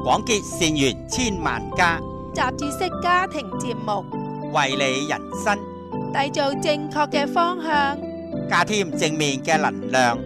廣結善緣千萬家， 雜誌式家庭節目， 為你人生締造正確嘅方向， 加添正面嘅能量。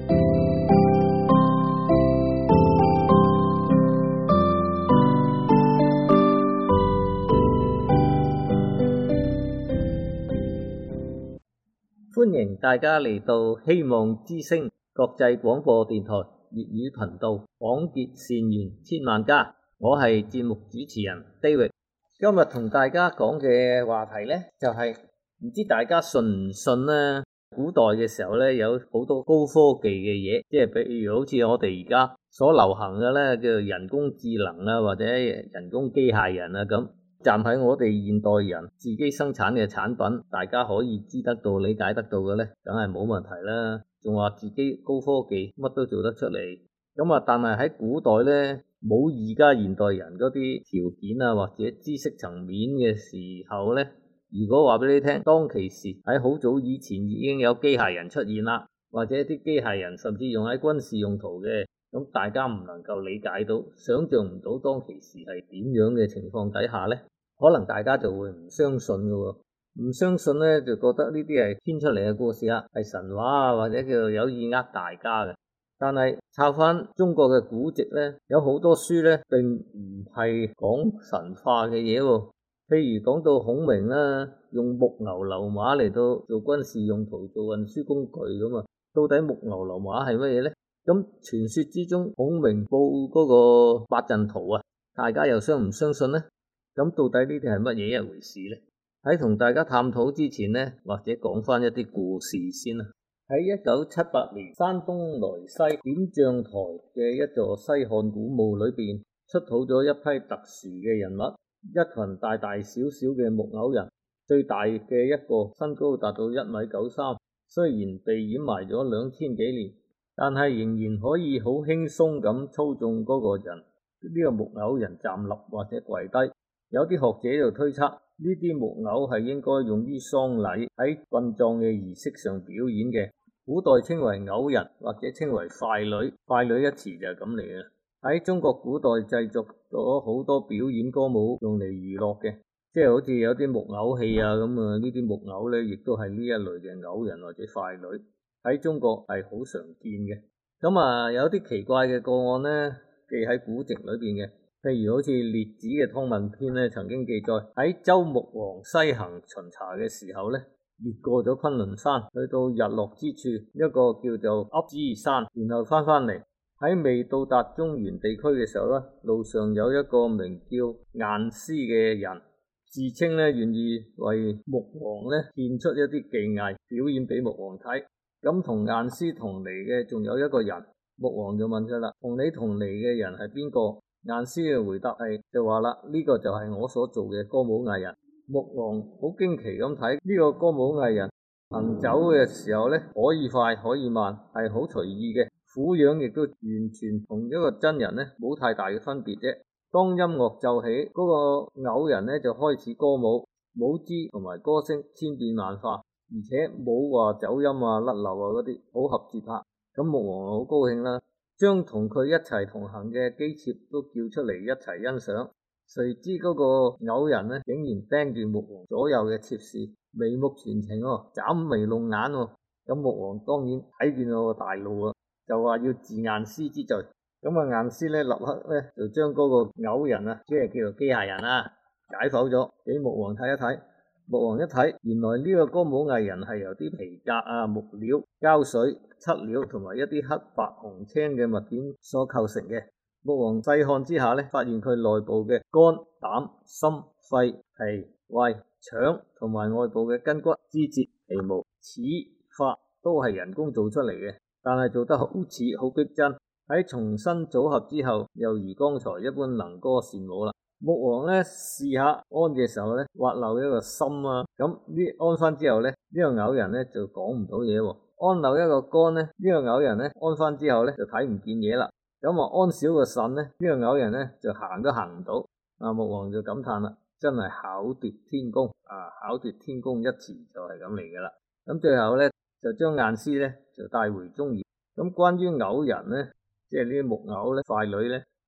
歡迎大家嚟到希望之聲國際廣播電台粵語頻道，廣結善緣千萬家。我係節目主持人 David。今日同大家講嘅話題呢，就係唔知大家信唔信呢？古代嘅時候呢，有好多高科技嘅嘢，即係比如好似我哋而家所流行嘅呢，叫做人工智能啊，或者人工機械人啊咁。站喺我哋現代人自己生產嘅產品，大家可以知得到、理解得到嘅呢，梗係冇問題啦。仲話自己高科技，乜都做得出嚟。咁但係喺古代呢，冇而家現代人嗰啲條件啊，或者知識層面嘅時候呢，如果話俾你聽，當其時喺好早以前已經有機械人出現啦，或者啲機械人甚至用喺軍事用途嘅，咁大家唔能夠理解到、想像唔到當其時係點樣嘅情況底下呢，可能大家就會唔相信嘅喎，唔相信呢，就覺得呢啲係編出嚟嘅故事啊，係神話啊，或者叫做有意呃大家嘅。但係抄翻中國嘅古籍呢，有好多書呢並唔係講神話嘅嘢喎。譬如講到孔明啦，用木牛流馬嚟到做軍事用途、做運輸工具咁啊，到底木牛流馬係乜嘢呢？咁傳說之中，孔明報嗰個八陣圖啊，大家又相唔相信呢？咁到底呢啲係乜嘢一回事呢？喺同大家探討之前呢，或者講翻一啲故事先啦。喺1978年，山東萊西點將台嘅一座西漢古墓裏邊，出土咗一批特殊嘅人物，一群大大小小嘅木偶人，最大嘅一個身高達到1.93米，雖然被掩埋咗2000幾年，但係仍然可以好輕鬆咁操縱嗰個人，呢個木偶人站立或者跪低。有啲學者就推測，呢啲木偶係應該用於喪禮喺殯葬嘅儀式上表演嘅。古代稱為偶人或者稱為傀儡，傀儡一詞就係咁嚟嘅。喺中國古代製作咗好多表演歌舞用嚟娛樂嘅，即係好似有啲木偶戲啊咁啊，呢啲木偶呢亦都係呢一類嘅偶人或者傀儡，喺中國係好常見嘅。咁有啲奇怪嘅個案呢，記喺古籍裏邊嘅。譬如好似列子嘅《湯問篇》呢，曾經記載喺周穆王西行巡查嘅時候呢，越過咗昆崙山，去到日落之處一個叫做噏之山，然後翻嚟。喺未到達中原地區嘅時候呢，路上有一個名叫晏師嘅人，自稱呢願意為穆王呢獻出一啲技藝表演俾穆王睇。咁同晏師同嚟嘅仲有一個人，穆王就問佢啦：同你同嚟嘅人係邊個？晏師嘅回答係就話啦，呢個就係我所做嘅歌舞藝人。穆王好驚奇咁睇呢個歌舞藝人行走嘅時候呢，可以快可以慢，係好隨意嘅，俯樣亦都完全同一個真人呢冇太大嘅分別啫。當音樂奏起，嗰個偶人呢就開始歌舞，舞姿同埋歌聲千變萬化，而且冇話走音啊、甩漏啊嗰啲，好合節拍。咁穆王好高興啦，將同佢一齊同行嘅姬妾都叫出嚟一齊欣賞。誰知嗰個偶人呢，竟然盯住穆王左右嘅妾侍，眉目傳情喎，眨眉弄眼喎。咁穆王當然睇見我個大怒啊，就話要治晏師之罪。咁晏師呢，立刻呢就將嗰個偶人啊，即係叫做機械人啊，解剖咗俾穆王睇一睇。穆王一睇，原來呢個歌舞藝人係由啲皮革啊、木料、膠水、漆料同埋一啲黑白紅青嘅物件所構成嘅。穆王細看之下呢，發現佢內部嘅肝、膽、心、肺、脾、胃、腸同埋外部嘅筋骨、肢節、皮毛、齒、髮都係人工做出嚟嘅，但係做得好似好逼真。喺重新組合之後，又如剛才一般能歌善舞啦。穆王呢試下安嘅時候呢，挖漏一個心啊，咁呢安翻之後呢，呢個偶人呢就講唔到嘢喎。安漏一個肝呢，呢個偶人呢安翻之後呢就睇唔見嘢啦。咁安少個腎呢，呢個偶人呢就行都行唔到。穆王就感嘆啦，真係巧奪天工啊！巧奪天工一詞就係咁嚟嘅啦。咁最後呢，就將晏師呢就帶回中原。咁關於偶人呢，即係呢啲木偶呢、傀儡呢，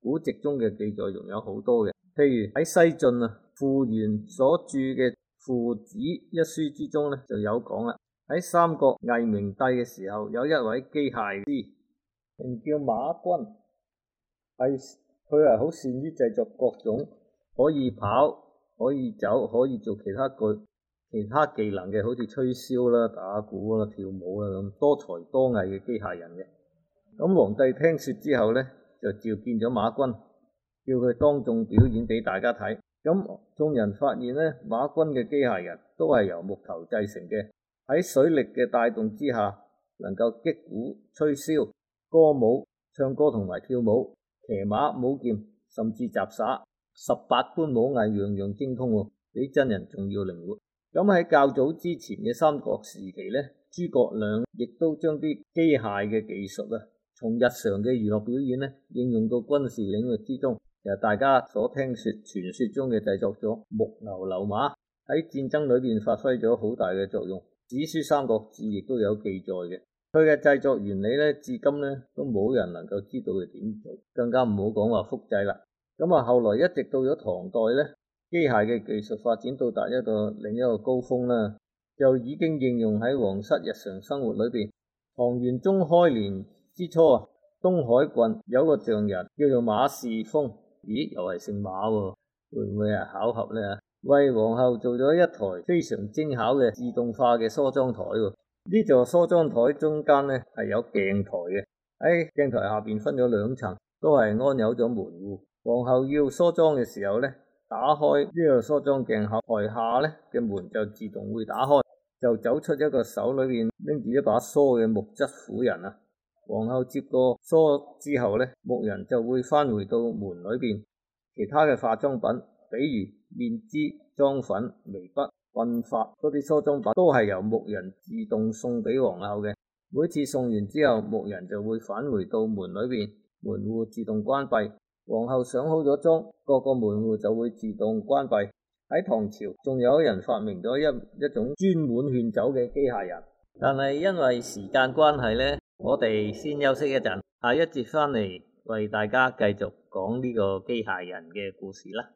古籍中嘅記載仲有好多嘅，譬如喺西晉啊，傅玄所著嘅《父子》一書之中咧就有講啦。喺三國魏明帝嘅時候，有一位機械師名叫馬君，佢係好善於製作各種可以跑、可以走、可以做其他技能嘅，好似吹簫啦、打鼓啦、跳舞啦咁多才多藝嘅機械人嘅。咁皇帝聽說之後咧，就召見咗馬君，叫佢當眾表演俾大家睇。咁眾人發現咧，馬君嘅機械人都係由木頭製成嘅，喺水力嘅帶動之下，能夠擊鼓、吹簫、歌舞、唱歌同埋跳舞、騎馬、舞劍，甚至雜耍，18般武藝樣樣精通喎，比真人仲要靈活。咁喺較早之前嘅三國時期呢，諸葛亮亦都將啲機械嘅技術啊，從日常嘅娛樂表演呢，應用到軍事領域之中。其實大家所聽說傳說中嘅製作咗木牛流馬，喺戰爭裏邊發揮咗好大嘅作用。史書《三國志》亦都有記載嘅。佢嘅製作原理呢，至今呢都冇人能夠知道佢點做，更加唔好講話複製啦。咁啊，後來一直到咗唐代呢，機械嘅技術發展到達另一個高峰啦，就已經應用喺皇室日常生活裏邊。唐玄宗開年之初啊，東海郡有個匠人叫做馬士峰，咦，又係姓馬喎，會唔會係巧合呢？為皇后做咗一台非常精巧嘅自動化嘅梳妝台喎。呢座梳妝台中間呢係有鏡台嘅，喺鏡台下邊分咗2層，都係安有咗門戶。皇后要梳妝嘅時候呢，打開呢個梳妝鏡後，台下呢嘅門就自動會打開，就走出一個手裏邊拎住一把梳嘅木質婦人啊。皇后接過梳之後呢，僕人就會返回到門裏邊，其他嘅化妝品，比如面脂、妝粉、眉筆、鬢髮嗰啲梳妝品，都係由僕人自動送俾皇后嘅。每次送完之後，僕人就會返回到門裏邊，門戶自動關閉。皇后上好咗妝，各個門戶就會自動關閉。喺唐朝，仲有人發明咗一種專門勸酒嘅機械人，但係因為時間關係呢，我哋先休息一陣，下一節返嚟為大家繼續講呢個機械人嘅故事啦。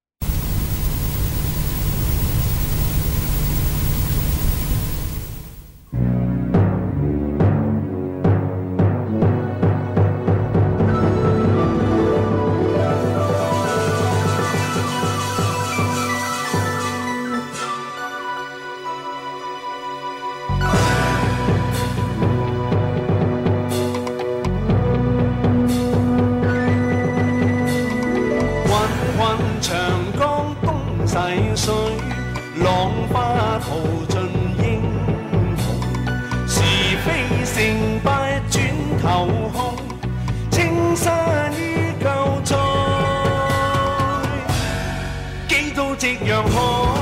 浪花淘盡英雄，是非成敗轉頭看，青山依舊在，幾度夕陽紅。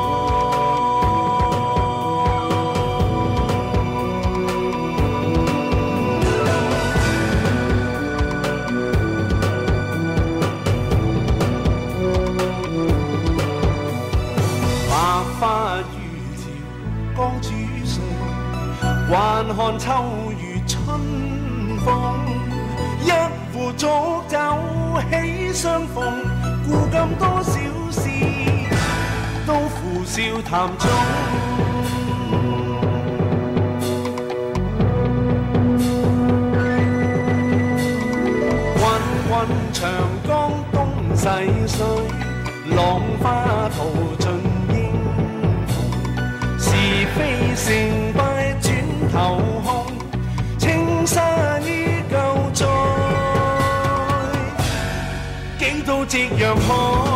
還看秋月春風，一壺濁酒喜相逢，古今多少事，都付笑談中。滾滾長江東逝水，浪花淘盡英雄，是非成敗頭看，青山依舊在，幾度夕陽紅。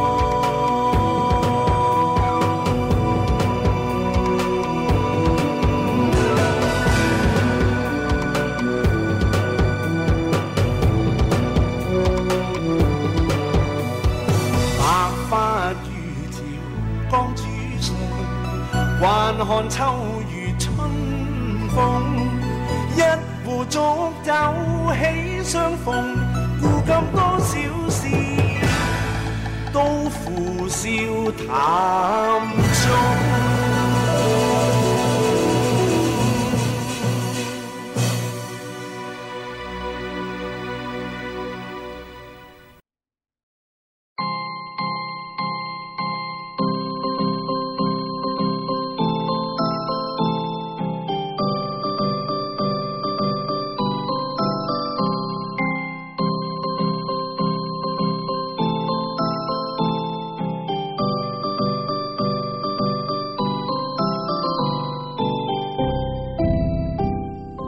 白髮如潮江主上，還看秋月春風，一壺濁酒喜相逢，古今多少事，都付笑談中。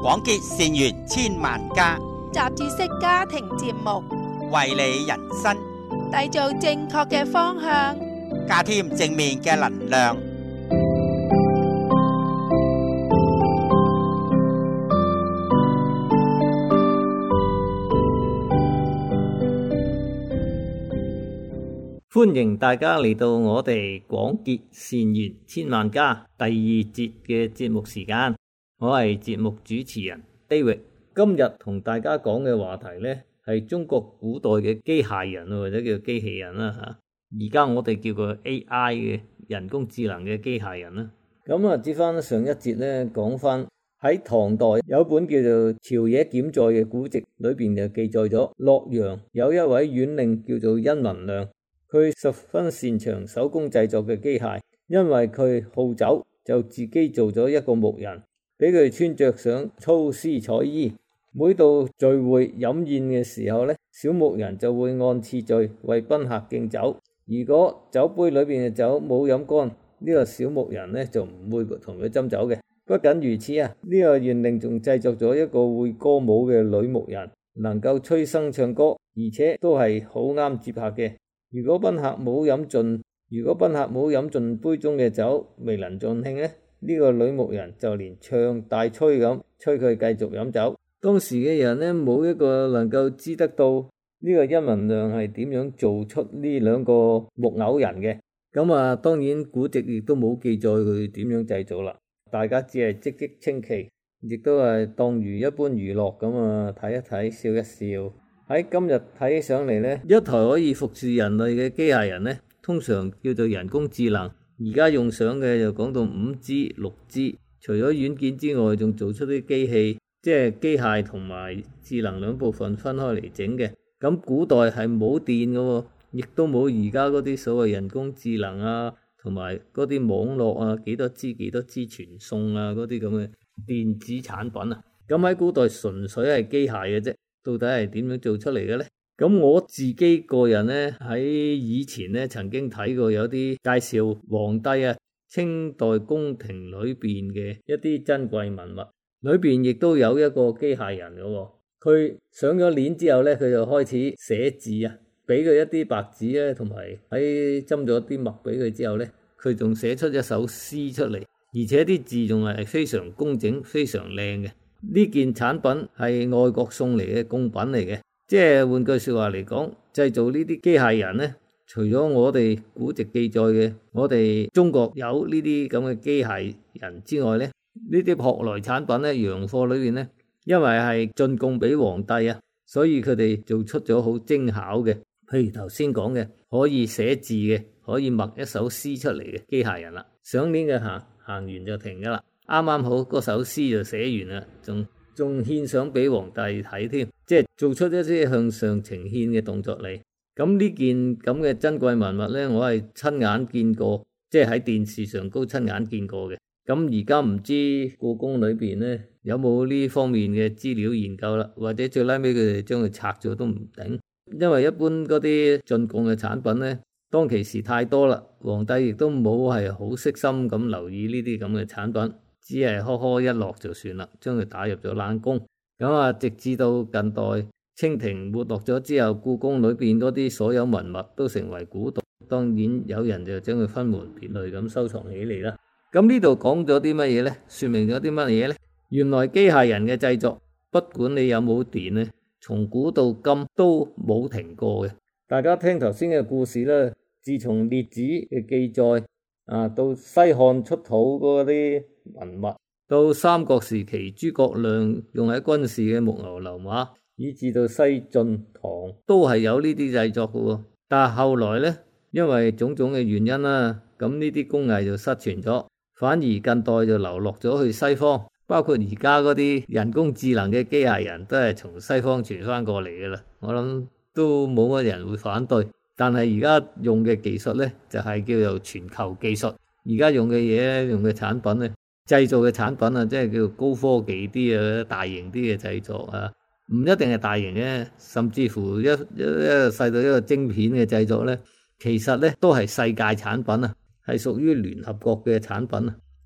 廣結善緣千萬家， 雜誌式家庭節目， 為你人生締造正確嘅方向， 加添正面嘅能量。 歡迎大家嚟到我哋廣結善緣千萬家第二節嘅節目時間，我係節目主持人 David。今日同大家講嘅話題呢，係中國古代嘅機械人或者叫機器人啦吓。而家我哋叫佢 AI 嘅人工智能嘅機械人啦。咁啊，接翻上一節呢，講翻喺唐代有本叫做《朝野檢在》嘅古籍裏邊就記載咗，洛陽有一位縣令叫做殷文亮。佢十分擅長手工製作嘅機械，因為佢好酒，就自己做咗一個牧人，俾佢穿着上粗絲彩衣。每到聚會飲宴嘅時候呢，小牧人就會按次序為賓客敬酒。如果酒杯裏邊嘅酒冇飲乾，呢個小牧人呢就唔會同佢斟酒嘅。不僅如此啊，呢個縣令仲製作咗一個會歌舞嘅女牧人，能夠吹笙唱歌，而且都係好啱接客嘅。如果賓客冇飲盡杯中嘅酒，未能盡興呢，呢個女牧人就連唱帶吹咁吹佢繼續飲酒。當時嘅人呢，冇一個能夠知得到呢個殷文亮係點樣做出呢兩個木偶人嘅。咁啊，當然古籍亦都冇記載佢點樣製造啦。大家只係嘖嘖稱奇，亦都係當如一般娛樂咁啊，睇一睇，笑一笑。喺今日睇起上嚟呢，一台可以服侍人類嘅機械人呢，通常叫做人工智能。而家用上嘅就講到 5G、6G， 除咗軟件之外，仲做出啲機器，即係機械同埋智能兩部分分開嚟整嘅。咁古代係冇電嘅，亦都冇而家嗰啲所謂人工智能啊，同埋嗰啲網絡啊，幾多支傳送啊，嗰啲咁嘅電子產品啊。咁喺古代純粹係機械嘅啫。到底係點樣做出嚟嘅呢？咁我自己個人呢，喺以前呢曾經睇過有啲介紹皇帝啊、清代宮廷裏邊嘅一啲珍貴文物，裏邊亦都有一個機械人嘅。佢上咗鏈之後呢，佢就開始寫字啊，俾佢一啲白紙咧，同埋喺斟咗啲墨俾佢之後呢，佢仲寫出一首詩出嚟，而且啲字仲係非常工整、非常靚嘅。呢件產品係外國送嚟嘅貢品嚟嘅，即係換句說話嚟講，製造呢啲機械人呢，除咗我哋古籍記載嘅，我哋中國有呢啲咁嘅機械人之外呢，呢啲舶來產品呢，洋貨裏邊呢，因為係進貢俾皇帝啊，所以佢哋做出咗好精巧嘅，譬如頭先講嘅可以寫字嘅，可以默一首詩出嚟嘅機械人啦，上鏈嘅行完就停噶啦。啱啱好嗰首詩就寫完啦，仲獻上俾皇帝睇添，即係做出一啲向上呈獻嘅動作嚟。咁呢件咁嘅珍貴文物呢，我係親眼見過，即係喺電視上高親眼見過嘅。咁而家唔知故宮裏邊呢有冇呢方面嘅資料研究啦，或者最拉尾佢哋將佢拆咗都唔定，因為一般嗰啲進貢嘅產品呢，當其時太多啦，皇帝亦都冇係好悉心咁留意呢啲咁嘅產品。只係呵呵一落就算啦，將佢打入咗冷宮。咁啊，直至到近代清廷沒落咗之後，故宮裏邊嗰啲所有文物都成為古董，當然有人就將佢分門別類咁收藏起嚟啦。咁呢度講咗啲乜嘢呢？說明咗啲乜嘢呢？原來機械人嘅製作，不管你有冇電呢，從古到今都冇停過嘅。大家聽頭先嘅故事啦，自從列子嘅記載到西漢出土嗰啲文物，到三國時期諸葛亮用喺軍事嘅木牛流馬，以至到西晉唐都係有呢啲製作嘅。但係後來呢，因為種種嘅原因啦，咁呢啲工藝就失傳咗，反而近代就流落咗去西方，包括而家嗰啲人工智能嘅機械人都係從西方傳翻過嚟嘅啦。我諗都冇乜人會反對。但係而家用嘅技術呢，就係叫做全球技術。而家用嘅嘢，用嘅產品呢，製造嘅產品啊，即係叫做高科技啲啊，大型啲嘅製作啊，唔一定係大型嘅，甚至乎一細到一個晶片嘅製作呢，其實呢都係世界產品啊，係屬於聯合國嘅產品啊。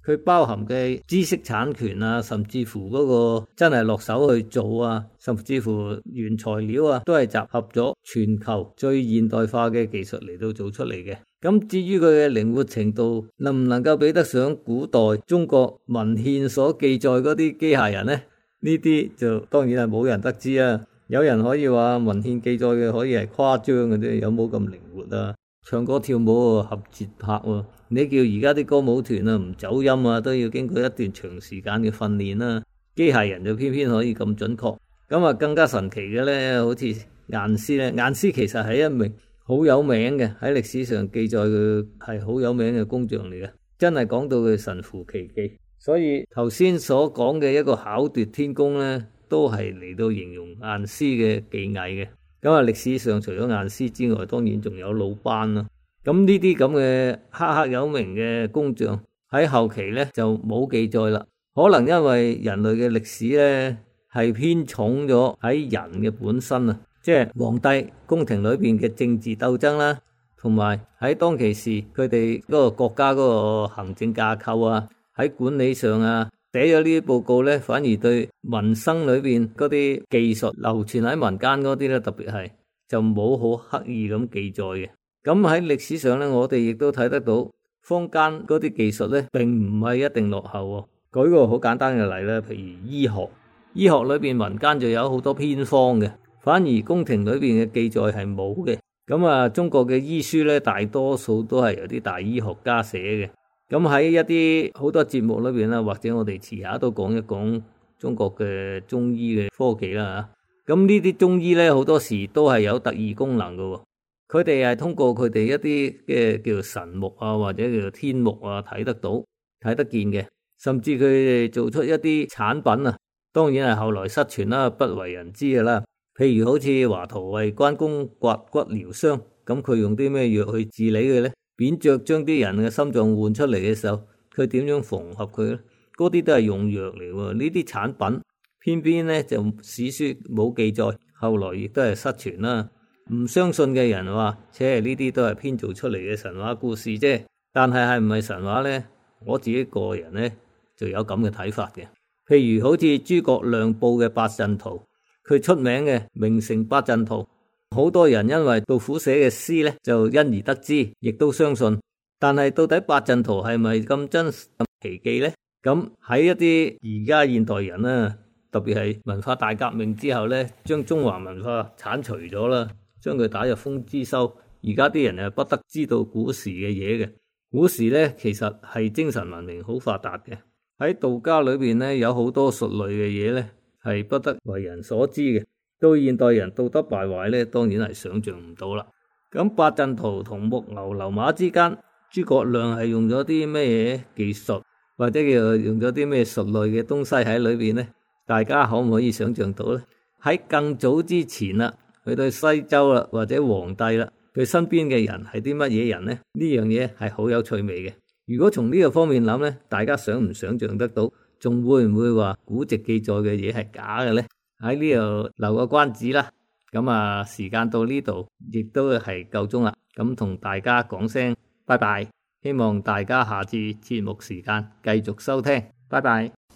佢包含嘅知識產權啊，甚至乎嗰個真係落手去做啊，甚至乎原材料啊，都係集合咗全球最現代化嘅技術嚟到做出嚟嘅。咁至於佢嘅靈活程度，能唔能夠比得上古代中國文獻所記載嗰啲機械人呢？呢啲就當然係冇人得知啊。有人可以話文獻記載嘅可以係誇張嘅啫，有冇咁靈活啊？唱歌跳舞合節拍喎，你叫而家啲歌舞團啊唔走音啊，都要經過一段長時間嘅訓練啦。機械人就偏偏可以咁準確。咁啊更加神奇嘅咧，好似晏師咧，晏師其實係一名好有名嘅，喺歷史上記載佢係好有名嘅工匠嚟嘅，真係講到佢神乎其技。所以頭先所講嘅一個巧奪天工咧，都係嚟到形容晏師嘅技藝嘅。咁啊，歷史上除咗晏師之外，當然仲有魯班啦。咁呢啲咁嘅赫赫有名嘅工匠喺後期咧就冇記載啦。可能因為人類嘅歷史咧係偏重咗喺人嘅本身啊，即係皇帝宮廷裏邊嘅政治鬥爭啦，同埋喺當其時佢哋嗰個國家嗰個行政架構啊，喺管理上啊。寫咗呢啲報告咧，反而對民生裏邊嗰啲技術流傳喺民間嗰啲咧，特別係就冇好刻意咁記載嘅。咁喺歷史上咧，我哋亦都睇得到坊間嗰啲技術咧，並唔係一定落後。舉個好簡單嘅例咧，譬如醫學，醫學裏邊民間就有好多偏方嘅，反而宮廷裏邊嘅記載係冇嘅。咁啊，中國嘅醫書咧，大多數都係由啲大醫學家寫嘅。咁喺一啲好多節目裏邊啦，或者我哋遲下都講一講中國嘅中醫嘅科技啦吓。咁呢啲中醫咧，好多時都係有特異功能嘅。佢哋係通過佢哋一啲嘅叫做神目啊，或者叫做天目啊，睇得到、睇得見嘅。甚至佢哋做出一啲產品啊，當然係後來失傳啦，不為人知嘅啦。譬如好似華佗為關公刮骨療傷，咁佢用啲咩藥去治理嘅咧？扁鵲將啲人嘅心臟換出嚟嘅時候，佢點樣縫合佢咧？嗰啲都係用藥嚟喎。呢啲產品偏偏咧就史書冇記載，後來亦都係失傳啦。唔相信嘅人話，呢啲都係編造出嚟嘅神話故事啫。但係唔係神話咧？我自己個人咧就有咁嘅睇法嘅。譬如好似諸葛亮報嘅八陣圖，佢出名嘅名成八陣圖。好多人因為杜甫寫嘅詩咧，就因而得知，亦都相信。但係到底八陣圖係咪咁真實咁奇技咧？咁喺一啲而家現代人啦，特別係文化大革命之後咧，將中華文化剷除咗啦，將佢打入封之收。而家啲人係不得知道古時嘅嘢嘅。古時咧其實係精神文明好發達嘅。喺道家裏邊咧，有好多術類嘅嘢咧，係不得為人所知嘅。到現代人道德敗壞咧，當然係想象唔到啦。咁八陣圖同木牛流馬之間，諸葛亮係用咗啲咩技術，或者叫用咗啲咩術類嘅東西喺裏邊咧？大家可唔可以想象到咧？喺更早之前啦，去到西周啦，或者皇帝啦，佢身邊嘅人係啲乜嘢人咧？呢樣嘢係好有趣味嘅。如果從呢個方面諗咧，大家想唔想象得到？仲會唔會話古籍記載嘅嘢係假嘅咧？喺呢度留個關子啦，咁啊時間到呢度亦都係夠鐘啦，咁同大家講聲拜拜，希望大家下次節目時間繼續收聽，拜拜。